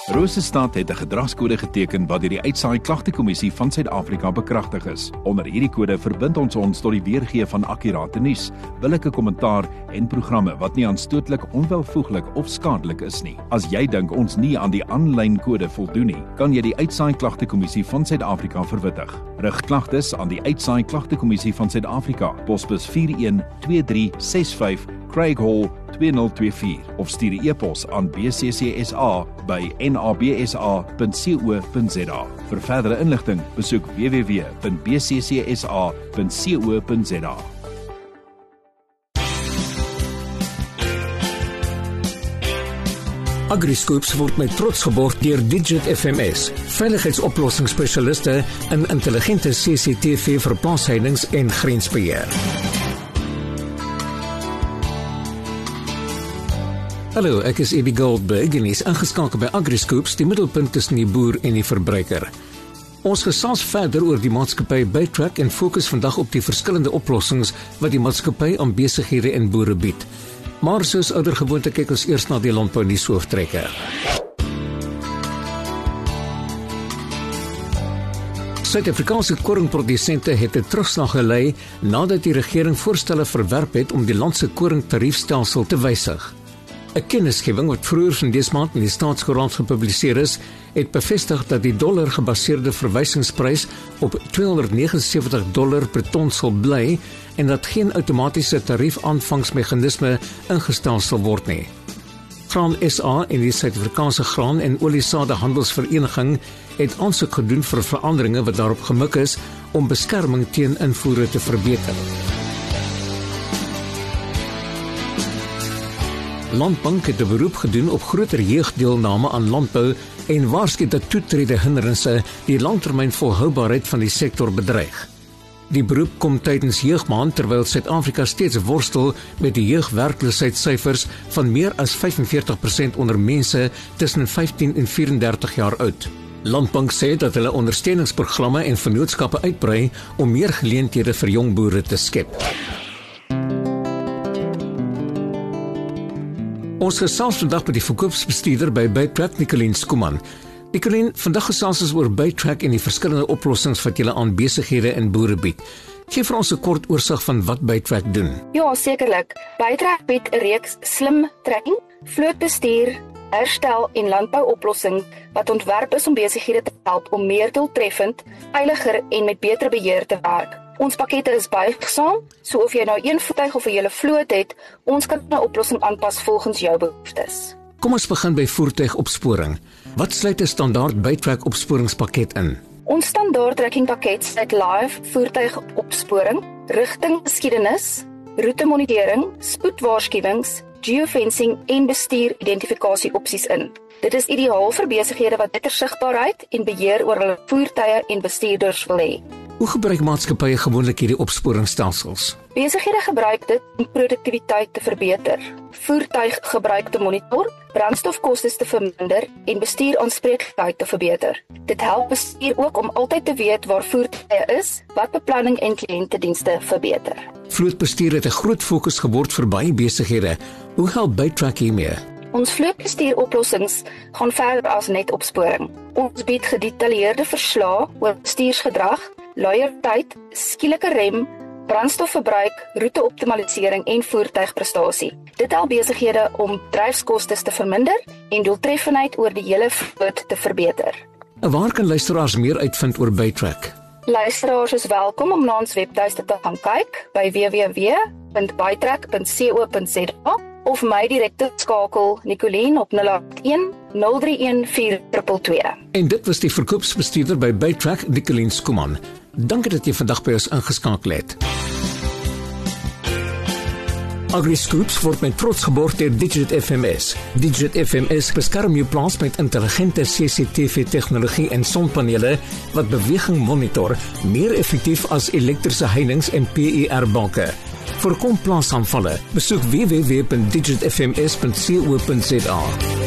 Rosestad het 'n gedragskode geteken wat deur die Uitsaai Klagtekommissie van Suid-Afrika bekragtig is. Onder hierdie kode verbind ons tot die weergee van akkurate nuus, billike kommentaar en programme wat nie aanstootlik, onwelvoeglik of skadelik is nie. As jy dink ons nie aan die aanlyn kode voldoen nie, kan jy die Uitsaai Klagtekommissie van Suid-Afrika verwittig. Rig klagtes aan die Uitsaai Klagtekommissie van Suid-Afrika, posbus 412365 Craig Hall 2024 of stuur 'n e-pos aan bccsa@nabsa.co.za. Vir verdere inligting, besoek www.bccsa.co.za. AgriScoops word met trots geborg deur Digit FMS, veiligheidsoplossingsspesialiste in intelligente CCTV vir plaasheidings en grensbeheer. Hallo, ek is Eddie Goldberg en is ingeskakel by AgriScoops, die middelpunt tussen die boer en die verbruiker. Ons gesels verder oor die maatskappy Bytrack en fokus vandag op die verskillende oplossings wat die maatskappy aan besighede en boere bied. Maar soos oudergewoonte kyk ons eers na die landbounuus hooftrekker. Suid-Afrikaanse koringprodusente het 'n terugslag gelei nadat die regering voorstelle verwerp het om die land se koringtariefstelsel te wysig. 'n Kennisgewing wat vroeër in dese maand in die Staatskoerant gepubliseer is, het bevestig dat die dollar-gebaseerde verwysingsprys op $279 per ton sal bly en dat geen outomatiese tariefaanvangsmeganisme ingestel sal word nie. Graan SA en die Suid-Afrikaanse Graan- en Oliesadehandelsvereniging het aansoek gedoen vir veranderinge wat daarop gemik is om beskerming teen invoere te verbeter. Landbank het 'n beroep gedoen op groter jeugdeelname aan landbou en waarsku dat toetrede hindernisse die langtermyn volhoubaarheid van die sektor bedreig. Die beroep kom tydens jeugmaand terwyl Suid-Afrika steeds worstel met die jeugwerkloosheidssyfers van meer as 45% onder mense tussen 15 en 34 jaar oud. Landbank sê dat hulle ondersteuningsprogramme en vennootskappe uitbrei om meer geleenthede vir jong boere te skep. Ons gesels vandag met die verkoopsbestuurder by Bytrack, Nicoline Skuman. Nicoline, vandag gesels ons oor Bytrack en die verskillende oplossings wat julle aan besighede en boere bied. Gee vir ons 'n kort oorsig van wat Bytrack doen. Ja, sekerlik. Bytrack bied 'n reeks slim trekking, vlootbestuur, herstel en landbouoplossings wat ontwerp is om besighede te help om meer doeltreffend, veiliger en met beter beheer te werk. Ons pakkette is buigsaam, so of jy nou een voertuig of 'n hele vloot het, ons kan 'n oplossing aanpas volgens jou behoeftes. Kom ons begin by voertuigopsporing. Wat sluit 'n standaard Bytrack opsporingspakket in? Ons standaard trekkingpakket sluit live voertuigopsporing, rigtinggeskiedenis, roetemonitering, spoedwaarskuwings, geofencing en bestuur-identifikasie opsies in. Dit is ideaal vir besighede wat beter sigbaarheid en beheer oor hulle voertuie en bestuurders wil hê. Hoe gebruik maatskappye gewoonlik hierdie opsporingsstelsels? Besighede gebruik dit om produktiwiteit te verbeter, voertuiggebruik te monitor, brandstofkoste te verminder en bestuuraanspreeklikheid te verbeter. Dit help bestuur ook om altyd te weet waar voertuie is, wat beplanning en kliëntedienste verbeter. Vlootbestuur het 'n groot fokus geword vir baie besighede. Hoe help Bytrack hiermee? Ons vlootbestuuroplossings gaan verder as net opsporing. Ons bied gedetailleerde verslae oor bestuursgedrag, luierdheid, skielike rem, brandstofverbruik, roeteoptimalisering en voertuigprestasie. Dit help besighede om dryfskoste te verminder en doeltreffendheid oor die hele vloot te verbeter. En waar kan luisteraars meer uitvind oor Bytrack? Luisteraars is welkom om na ons webtuiste te gaan kyk by www.bytrack.co.za of my direkte skakel Nicoline op 081 031 4222. En dit was die verkoopsbestuurder by Bytrack, Nicoline Skuman. Dankie dat jy vandag by ons ingeskakel het. AgriScoops word met trots geborg deur Digit FMS. Digit FMS beskerm jou plaas met intelligente CCTV-tegnologie en sonpanele wat beweging monitor, meer effektief as elektriese heininge en PIR-banke. Voorkom plaasaanvalle. Besoek www.digitfms.co.za.